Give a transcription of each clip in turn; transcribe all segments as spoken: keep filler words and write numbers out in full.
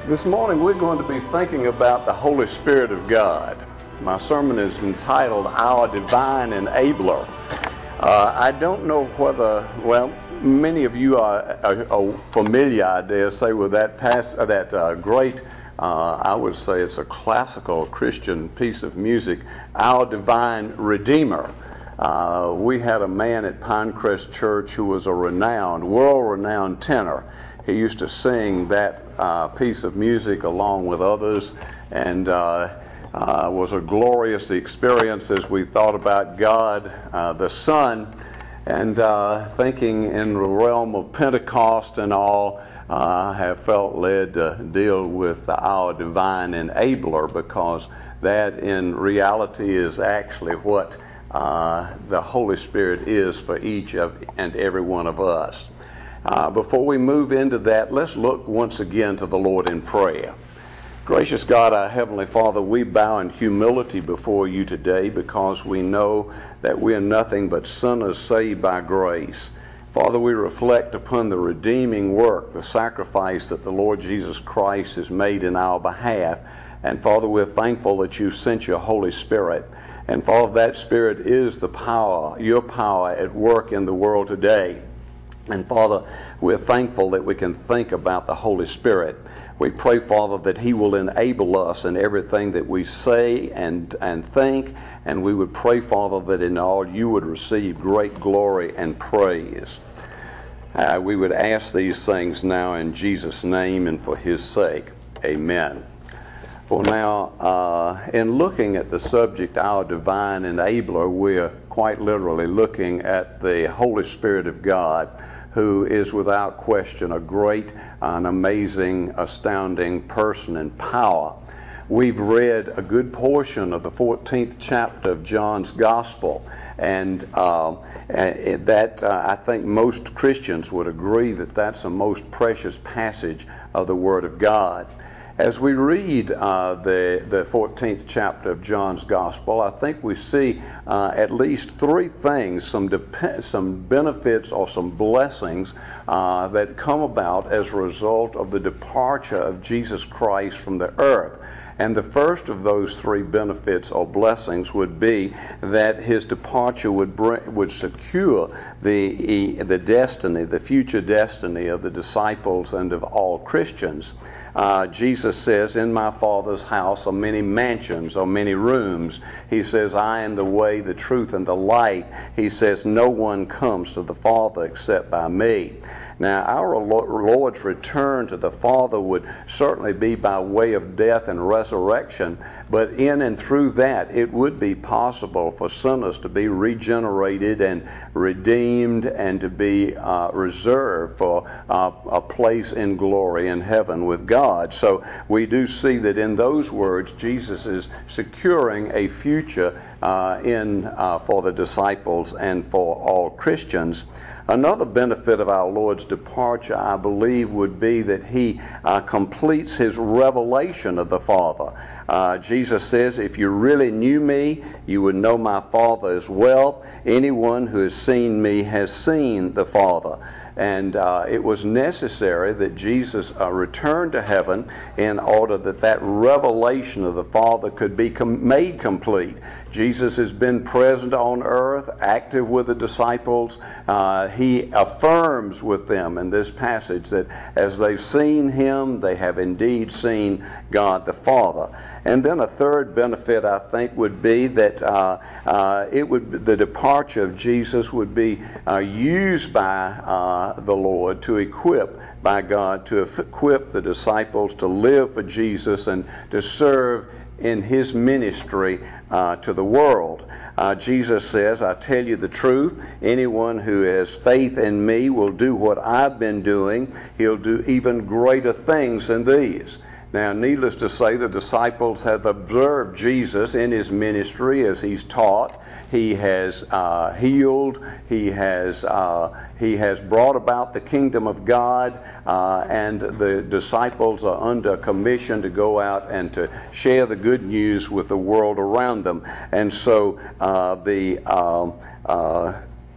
This morning we're going to be thinking about the Holy Spirit of God. My sermon is entitled Our Divine Enabler. Uh, I don't know whether, well, many of you are, are, are familiar, I dare say, with that pass, uh, that uh, great, uh, I would say it's a classical Christian piece of music, Our Divine Redeemer. Uh, we had a man at Pinecrest Church who was a renowned, world-renowned tenor. He used to sing that uh, piece of music along with others, and uh, uh, was a glorious experience as we thought about God, uh, the Son, and uh, thinking in the realm of Pentecost and all. uh, I have felt led to deal with our divine enabler, because that in reality is actually what uh, the Holy Spirit is for each of and every one of us. Uh, before we move into that, let's look once again to the Lord in prayer. Gracious God, our Heavenly Father, we bow in humility before you today because we know that we are nothing but sinners saved by grace. Father, we reflect upon the redeeming work, the sacrifice that the Lord Jesus Christ has made in our behalf. And Father, we're thankful that you sent your Holy Spirit. And Father, that Spirit is the power, your power at work in the world today. And Father, we're thankful that we can think about the Holy Spirit. We pray, Father, that He will enable us in everything that we say and, and think. And we would pray, Father, that in all you would receive great glory and praise. Uh, we would ask these things now in Jesus' name and for His sake. Amen. Well, now, uh, in looking at the subject, our divine enabler, we're quite literally looking at the Holy Spirit of God, who is without question a great, an amazing, astounding person in power. We've read a good portion of the fourteenth chapter of John's Gospel, and uh, that uh, I think most Christians would agree that that's a most precious passage of the Word of God. As we read uh, the, the fourteenth chapter of John's Gospel, I think we see uh, at least three things, some, dep- some benefits or some blessings uh, that come about as a result of the departure of Jesus Christ from the earth. And the first of those three benefits or blessings would be that His departure would bring, would secure the, the destiny, the future destiny of the disciples and of all Christians. Uh, Jesus says, in my Father's house are many mansions or many rooms. He says, I am the way, the truth, and the light. He says, no one comes to the Father except by me. Now, our Lord's return to the Father would certainly be by way of death and resurrection, but in and through that, it would be possible for sinners to be regenerated and redeemed and to be uh, reserved for uh, a place in glory in heaven with God. So we do see that in those words, Jesus is securing a future uh, in uh, for the disciples and for all Christians. Another benefit of our Lord's departure, I believe, would be that He uh, completes His revelation of the Father. Uh, Jesus says, if you really knew me, you would know my Father as well. Anyone who has seen me has seen the Father. And uh, it was necessary that Jesus uh, returned to heaven in order that that revelation of the Father could be com- made complete. Jesus has been present on earth, active with the disciples. Uh, he affirms with them in this passage that as they've seen Him, they have indeed seen God the Father. And then a third benefit, I think, would be that uh, uh, it would the departure of Jesus would be uh, used by uh, the Lord to equip by God to equip the disciples to live for Jesus and to serve in His ministry uh, to the world. Uh, Jesus says, I tell you the truth, anyone who has faith in me will do what I've been doing. He'll do even greater things than these. Now, needless to say, the disciples have observed Jesus in His ministry as He's taught. He has uh, healed. He has uh, He has brought about the kingdom of God, uh, and the disciples are under commission to go out and to share the good news with the world around them. And so uh, the uh, uh,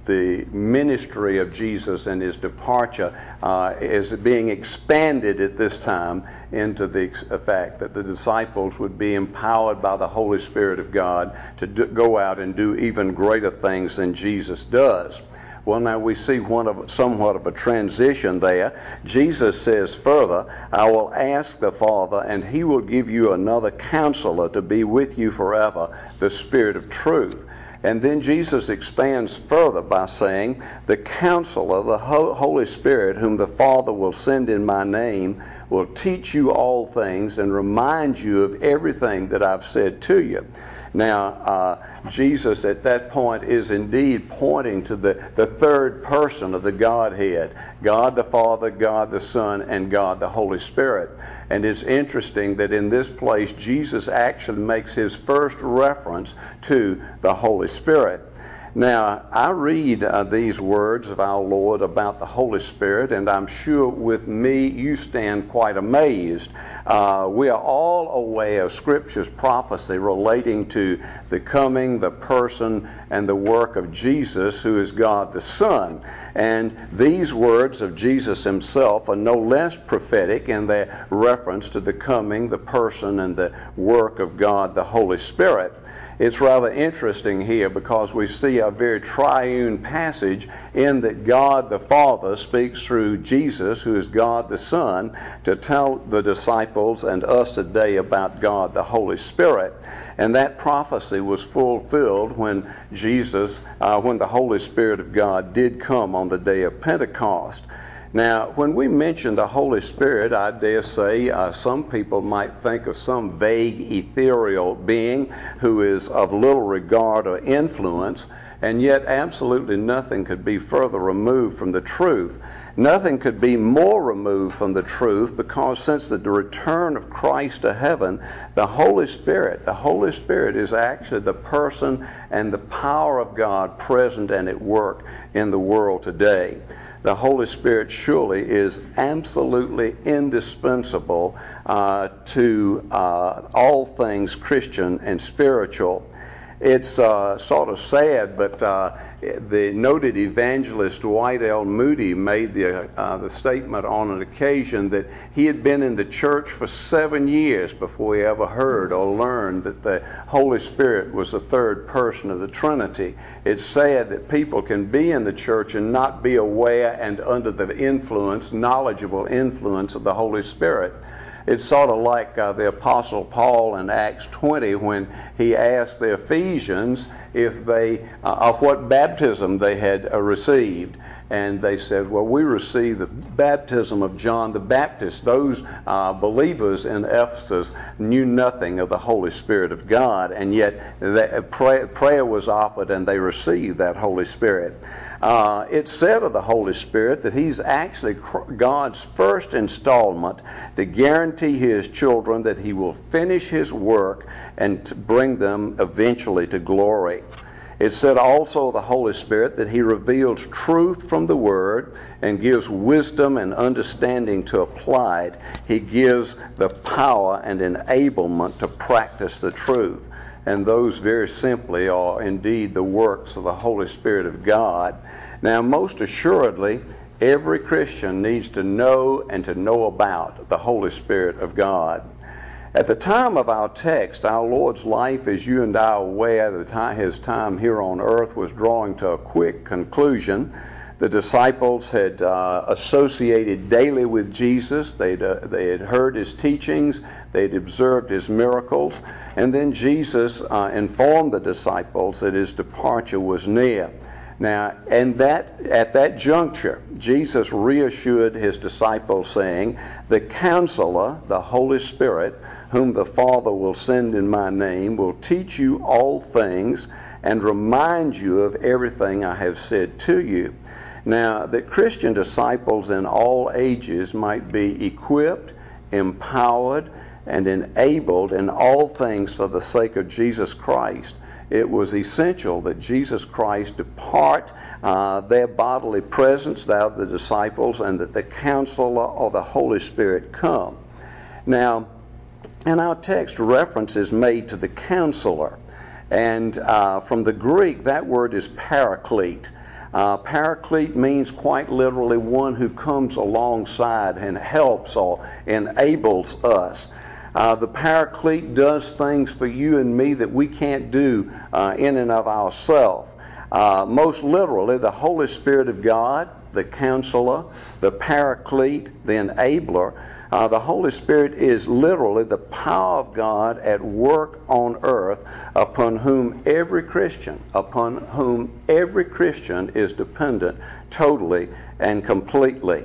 the ministry of Jesus and his departure uh, is being expanded at this time into the fact that the disciples would be empowered by the Holy Spirit of God to do, go out and do even greater things than Jesus does. Well, now we see one of somewhat of a transition there. Jesus says further, I will ask the Father, and he will give you another counselor to be with you forever, the Spirit of truth. And then Jesus expands further by saying, the counselor, the Holy Spirit, whom the Father will send in my name, will teach you all things and remind you of everything that I've said to you. Now, uh, Jesus at that point is indeed pointing to the, the third person of the Godhead, God the Father, God the Son, and God the Holy Spirit. And it's interesting that in this place, Jesus actually makes his first reference to the Holy Spirit. Now, I read uh, these words of our Lord about the Holy Spirit, and I'm sure with me you stand quite amazed. Uh, we are all aware of Scripture's prophecy relating to the coming, the person, and the work of Jesus, who is God the Son. And these words of Jesus himself are no less prophetic in their reference to the coming, the person, and the work of God the Holy Spirit. It's rather interesting here because we see a very triune passage in that God the Father speaks through Jesus, who is God the Son, to tell the disciples and us today about God the Holy Spirit. And that prophecy was fulfilled when Jesus, uh, when the Holy Spirit of God did come on the day of Pentecost. Now, when we mention the Holy Spirit, I dare say uh, some people might think of some vague ethereal being who is of little regard or influence, and yet absolutely nothing could be further removed from the truth. Nothing could be more removed from the truth, because since the return of Christ to heaven, the Holy Spirit, the Holy Spirit is actually the person and the power of God present and at work in the world today. The Holy Spirit surely is absolutely indispensable uh, to uh, all things Christian and spiritual. It's uh, sort of sad, but uh, the noted evangelist Dwight L. Moody made the, uh, the statement on an occasion that he had been in the church for seven years before he ever heard or learned that the Holy Spirit was the third person of the Trinity. It's sad that people can be in the church and not be aware and under the influence, knowledgeable influence of the Holy Spirit. It's sort of like uh, the Apostle Paul in Acts twenty when he asked the Ephesians if they, uh, of what baptism they had uh, received. And they said, well, we received the baptism of John the Baptist. Those uh, believers in Ephesus knew nothing of the Holy Spirit of God, and yet the, prayer, prayer was offered and they received that Holy Spirit. Uh, it's said of the Holy Spirit that he's actually God's first installment to guarantee his children that he will finish his work and to bring them eventually to glory. It said also of the Holy Spirit that he reveals truth from the Word and gives wisdom and understanding to apply it. He gives the power and enablement to practice the truth. And those very simply are indeed the works of the Holy Spirit of God. Now, most assuredly, every Christian needs to know and to know about the Holy Spirit of God. At the time of our text, our Lord's life, as you and I are aware, the time, his time here on earth was drawing to a quick conclusion. The disciples had uh, associated daily with Jesus. They'd, uh, they had heard his teachings. They'd observed his miracles. And then Jesus uh, informed the disciples that his departure was near. Now, and that at that juncture, Jesus reassured his disciples, saying, the Counselor, the Holy Spirit, whom the Father will send in my name, will teach you all things and remind you of everything I have said to you. Now, that Christian disciples in all ages might be equipped, empowered, and enabled in all things for the sake of Jesus Christ, it was essential that Jesus Christ depart uh, their bodily presence, that of the disciples, and that the Counselor or the Holy Spirit come. Now, in our text, reference is made to the Counselor. And uh, from the Greek, that word is paraclete. Uh, paraclete means quite literally one who comes alongside and helps or enables us. Uh, the Paraclete does things for you and me that we can't do uh, in and of ourselves. Uh, most literally, the Holy Spirit of God, the Counselor, the Paraclete, the Enabler. Uh, the Holy Spirit is literally the power of God at work on earth, upon whom every Christian, upon whom every Christian is dependent totally and completely.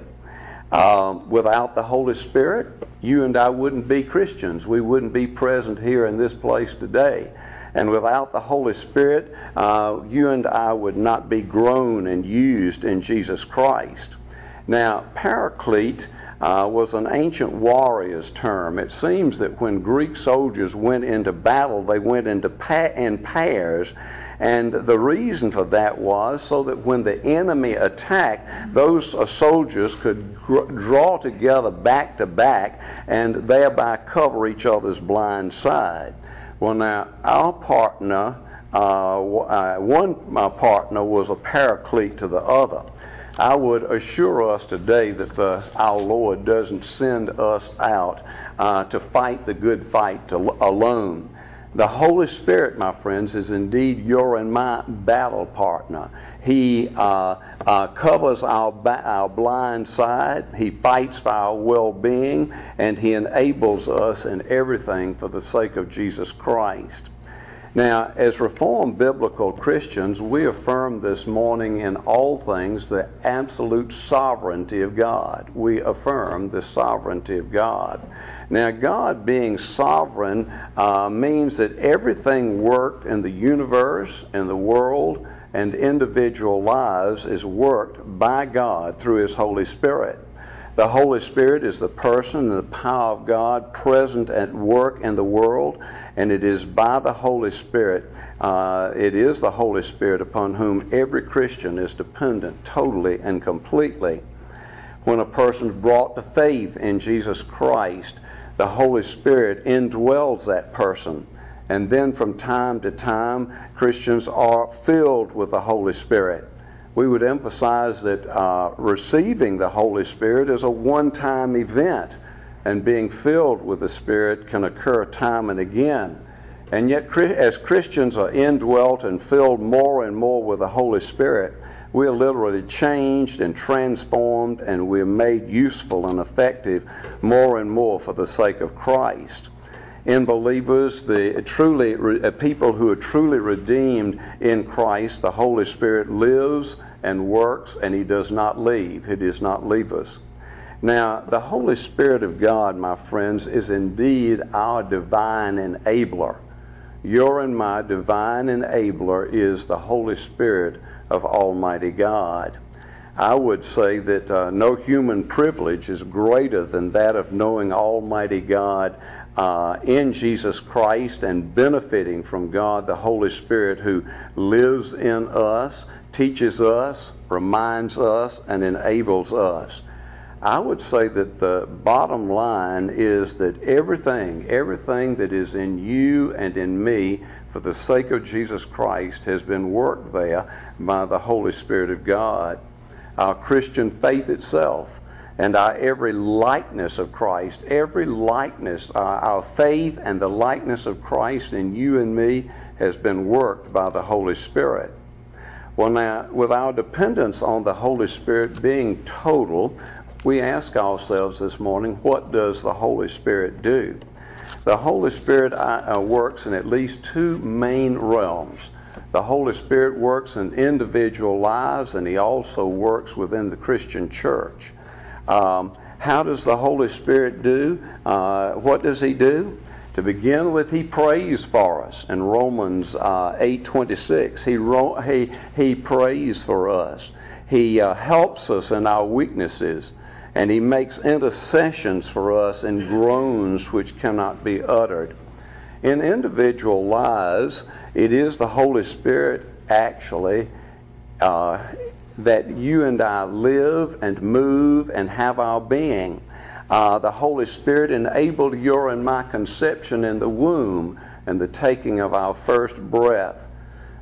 Um, without the Holy Spirit, you and I wouldn't be Christians. We wouldn't be present here in this place today. And without the Holy Spirit, uh, you and I would not be grown and used in Jesus Christ. Now, Paraclete uh, was an ancient warrior's term. It seems that when Greek soldiers went into battle, they went into pa- in pairs. And the reason for that was so that when the enemy attacked, those uh, soldiers could gr- draw together back to back and thereby cover each other's blind side. Well, now, our partner, uh, uh, one uh, partner was a paraclete to the other. I would assure us today that the, our Lord doesn't send us out uh, to fight the good fight to, alone. The Holy Spirit, my friends, is indeed your and my battle partner. He uh, uh, covers our, ba- our blind side. He fights for our well-being, and He enables us in everything for the sake of Jesus Christ. Now, as Reformed Biblical Christians, we affirm this morning in all things the absolute sovereignty of God. We affirm the sovereignty of God. Now, God being sovereign uh, means that everything worked in the universe, in the world, and individual lives is worked by God through His Holy Spirit. The Holy Spirit is the person and the power of God present at work in the world, and it is by the Holy Spirit, uh, it is the Holy Spirit upon whom every Christian is dependent totally and completely. When a person is brought to faith in Jesus Christ, the Holy Spirit indwells that person. And then from time to time, Christians are filled with the Holy Spirit. We would emphasize that uh, receiving the Holy Spirit is a one-time event, and being filled with the Spirit can occur time and again. And yet, as Christians are indwelt and filled more and more with the Holy Spirit, we are literally changed and transformed, and we are made useful and effective more and more for the sake of Christ. In believers, the truly uh, people who are truly redeemed in Christ, the Holy Spirit lives and works, and He does not leave. He does not leave us. Now, the Holy Spirit of God, my friends, is indeed our divine enabler. Your and my divine enabler is the Holy Spirit of Almighty God. I would say that uh, no human privilege is greater than that of knowing Almighty God uh, in Jesus Christ and benefiting from God, the Holy Spirit, who lives in us, teaches us, reminds us, and enables us. I would say that the bottom line is that everything, everything that is in you and in me for the sake of Jesus Christ has been worked there by the Holy Spirit of God. Our Christian faith itself and our every likeness of Christ, every likeness, uh, our faith and the likeness of Christ in you and me has been worked by the Holy Spirit. Well, now, with our dependence on the Holy Spirit being total, we ask ourselves this morning, what does the Holy Spirit do? The Holy Spirit uh, works in at least two main realms. The Holy Spirit works in individual lives, and He also works within the Christian church. Um, how does the Holy Spirit do? Uh, what does He do? To begin with, He prays for us. In Romans uh, eight twenty-six, he, ro- he, he prays for us. He uh, helps us in our weaknesses, and He makes intercessions for us in groans which cannot be uttered. In individual lives, it is the Holy Spirit actually uh, that you and I live and move and have our being. Uh, the Holy Spirit enabled your and my conception in the womb and the taking of our first breath.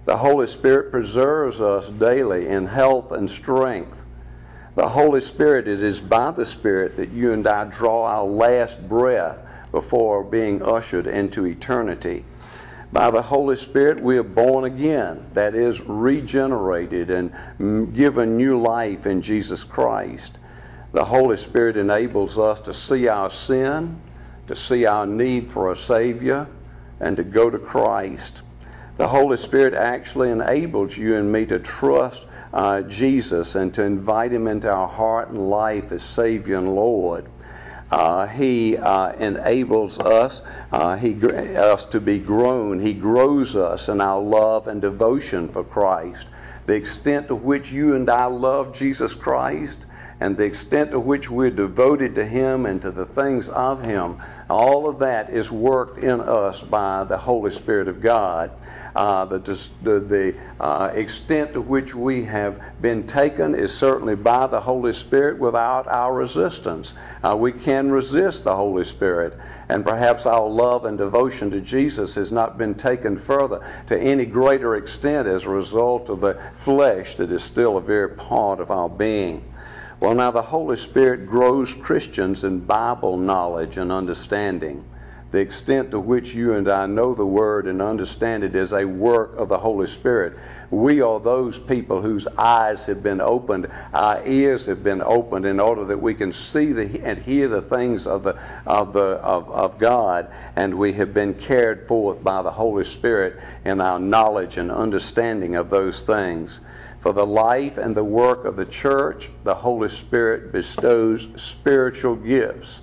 The Holy Spirit preserves us daily in health and strength. The Holy Spirit, it is by the Spirit that you and I draw our last breath before being ushered into eternity. By the Holy Spirit, we are born again, that is, regenerated and given new life in Jesus Christ. The Holy Spirit enables us to see our sin, to see our need for a Savior, and to go to Christ. The Holy Spirit actually enables you and me to trust uh, Jesus and to invite Him into our heart and life as Savior and Lord. Uh, he uh, enables us, uh, he, us to be grown. He grows us in our love and devotion for Christ. The extent to which you and I love Jesus Christ and the extent to which we're devoted to Him and to the things of Him, all of that is worked in us by the Holy Spirit of God. Uh, the the, the uh, extent to which we have been taken is certainly by the Holy Spirit without our resistance. Uh, we can resist the Holy Spirit, and perhaps our love and devotion to Jesus has not been taken further to any greater extent as a result of the flesh that is still a very part of our being. Well, now the Holy Spirit grows Christians in Bible knowledge and understanding. The extent to which you and I know the Word and understand it is a work of the Holy Spirit. We are those people whose eyes have been opened, our ears have been opened in order that we can see the, and hear the things of the of the of, of God, and we have been carried forth by the Holy Spirit in our knowledge and understanding of those things. For the life and the work of the church, the Holy Spirit bestows spiritual gifts.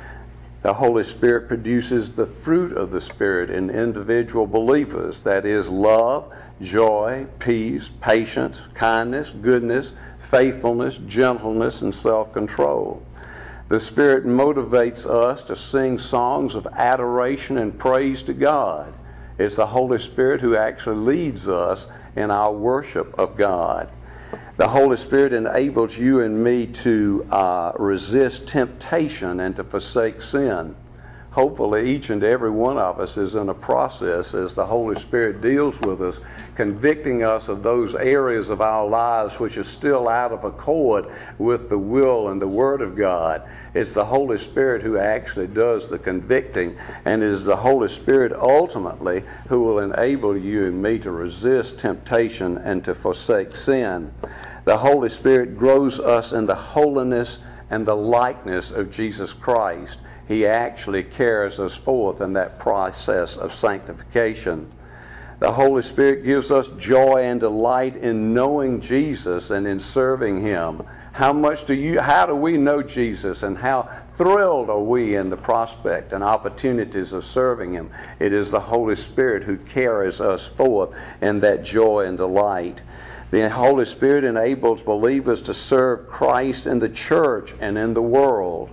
The Holy Spirit produces the fruit of the Spirit in individual believers, that is, love, joy, peace, patience, kindness, goodness, faithfulness, gentleness, and self-control. The Spirit motivates us to sing songs of adoration and praise to God. It's the Holy Spirit who actually leads us in our worship of God. The Holy Spirit enables you and me to uh, resist temptation and to forsake sin. Hopefully each and every one of us is in a process as the Holy Spirit deals with us, convicting us of those areas of our lives which are still out of accord with the will and the Word of God. It's the Holy Spirit who actually does the convicting, and it is the Holy Spirit ultimately who will enable you and me to resist temptation and to forsake sin. The Holy Spirit grows us in the holiness and the likeness of Jesus Christ. He actually carries us forth in that process of sanctification. The Holy Spirit gives us joy and delight in knowing Jesus and in serving Him. How much do you, how do we know Jesus, and how thrilled are we in the prospect and opportunities of serving Him? It is the Holy Spirit who carries us forth in that joy and delight. The Holy Spirit enables believers to serve Christ in the church and in the world.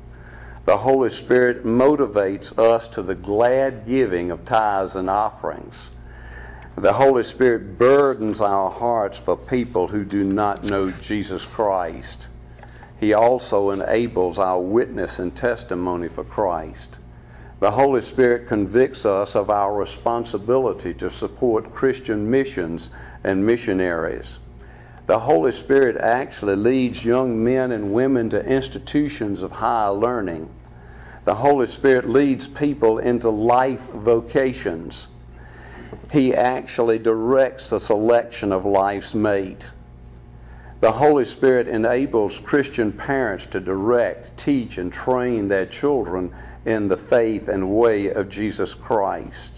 The Holy Spirit motivates us to the glad giving of tithes and offerings. The Holy Spirit burdens our hearts for people who do not know Jesus Christ. He also enables our witness and testimony for Christ. The Holy Spirit convicts us of our responsibility to support Christian missions and missionaries. The Holy Spirit actually leads young men and women to institutions of higher learning. The Holy Spirit leads people into life vocations. He actually directs the selection of life's mate. The Holy Spirit enables Christian parents to direct, teach, and train their children in the faith and way of Jesus Christ.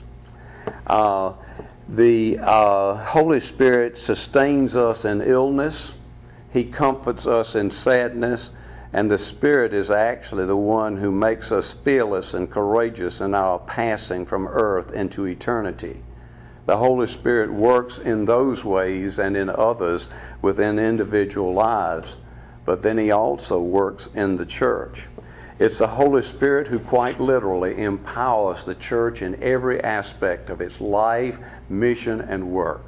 Uh, the uh, Holy Spirit sustains us in illness. He comforts us in sadness. And the Spirit is actually the one who makes us fearless and courageous in our passing from earth into eternity. The Holy Spirit works in those ways and in others within individual lives, but then He also works in the church. It's the Holy Spirit who quite literally empowers the church in every aspect of its life, mission, and work.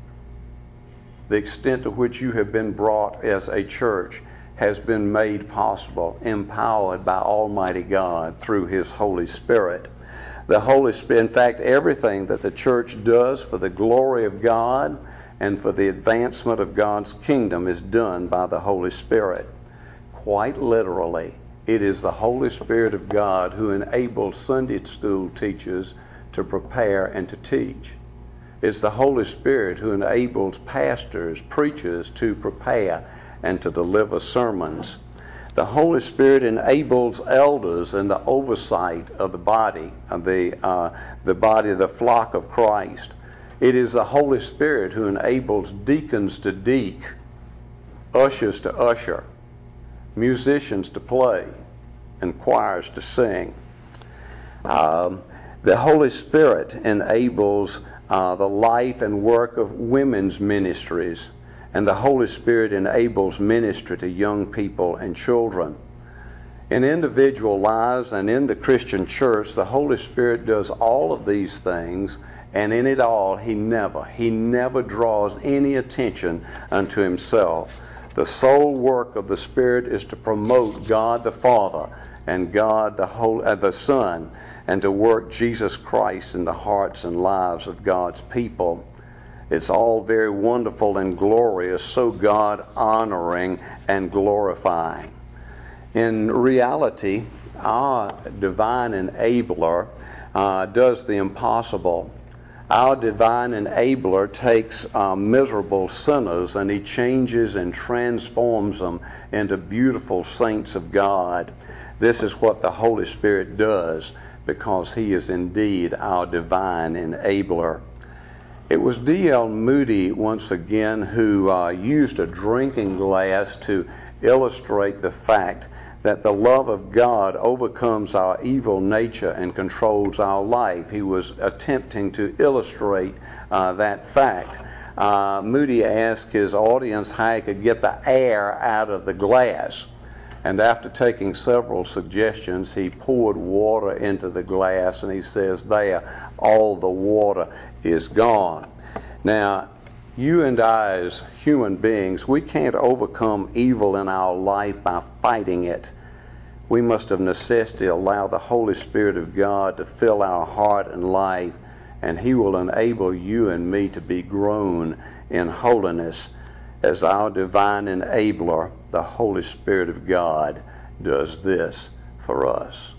The extent to which you have been brought as a church has been made possible, empowered by Almighty God through His Holy Spirit. The Holy Spirit, in fact, everything that the church does for the glory of God and for the advancement of God's kingdom is done by the Holy Spirit. Quite literally, it is the Holy Spirit of God who enables Sunday school teachers to prepare and to teach. It's the Holy Spirit who enables pastors, preachers to prepare and to deliver sermons. The Holy Spirit enables elders in the oversight of the body, of the, uh, the body of the flock of Christ. It is the Holy Spirit who enables deacons to deacon, ushers to usher, musicians to play, and choirs to sing. Um, the Holy Spirit enables uh, the life and work of women's ministries, and the Holy Spirit enables ministry to young people and children. In individual lives and in the Christian church, the Holy Spirit does all of these things, and in it all, He never, He never draws any attention unto Himself. The sole work of the Spirit is to promote God the Father and God the, Holy, uh, the Son, and to work Jesus Christ in the hearts and lives of God's people. It's all very wonderful and glorious, so God-honoring and glorifying. In reality, our divine enabler uh, does the impossible. Our divine enabler takes uh, miserable sinners and He changes and transforms them into beautiful saints of God. This is what the Holy Spirit does, because He is indeed our divine enabler. It was D L Moody, once again, who uh, used a drinking glass to illustrate the fact that the love of God overcomes our evil nature and controls our life. He was attempting to illustrate uh, that fact. Uh, Moody asked his audience how he could get the air out of the glass. And after taking several suggestions, he poured water into the glass, and he says, there, all the water is gone. Now, you and I as human beings, we can't overcome evil in our life by fighting it. We must of necessity allow the Holy Spirit of God to fill our heart and life, and He will enable you and me to be grown in holiness. As our divine enabler, the Holy Spirit of God does this for us.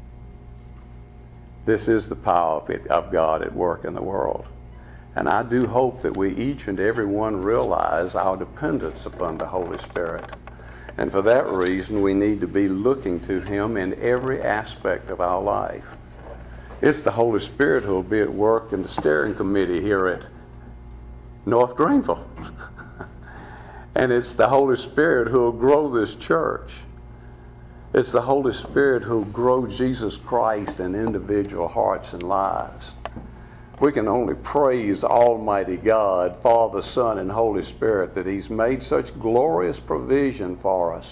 This is the power of God at work in the world. And I do hope that we each and every one realize our dependence upon the Holy Spirit. And for that reason, we need to be looking to Him in every aspect of our life. It's the Holy Spirit who will be at work in the steering committee here at North Greenville. And it's the Holy Spirit who will grow this church. It's the Holy Spirit who will grow Jesus Christ in individual hearts and lives. We can only praise Almighty God, Father, Son, and Holy Spirit, that He's made such glorious provision for us.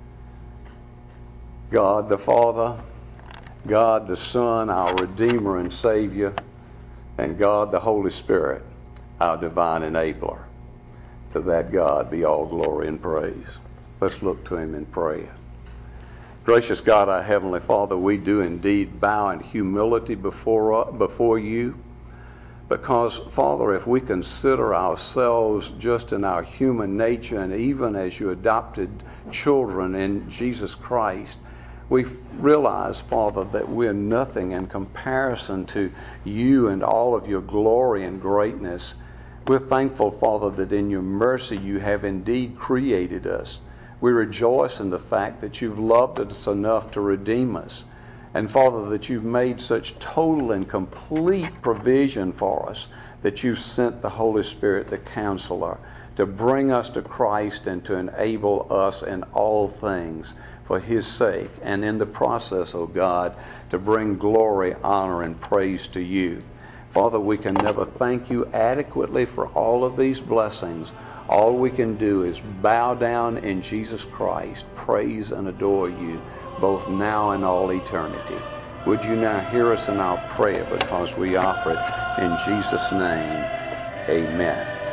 God the Father, God the Son, our Redeemer and Savior, and God the Holy Spirit, our divine enabler. To that God be all glory and praise. Let's look to Him in prayer. Gracious God, our Heavenly Father, we do indeed bow in humility before, before You. Because, Father, if we consider ourselves just in our human nature, and even as You adopted children in Jesus Christ, we realize, Father, that we're nothing in comparison to You and all of Your glory and greatness. We're thankful, Father, that in Your mercy You have indeed created us. We rejoice in the fact that You've loved us enough to redeem us. And Father, that You've made such total and complete provision for us, that You've sent the Holy Spirit, the Counselor, to bring us to Christ and to enable us in all things for His sake, and in the process, O God, to bring glory, honor, and praise to You. Father, we can never thank You adequately for all of these blessings. All we can do is bow down in Jesus Christ, praise and adore You, both now and all eternity. Would You now hear us in our prayer, because we offer it in Jesus' name. Amen.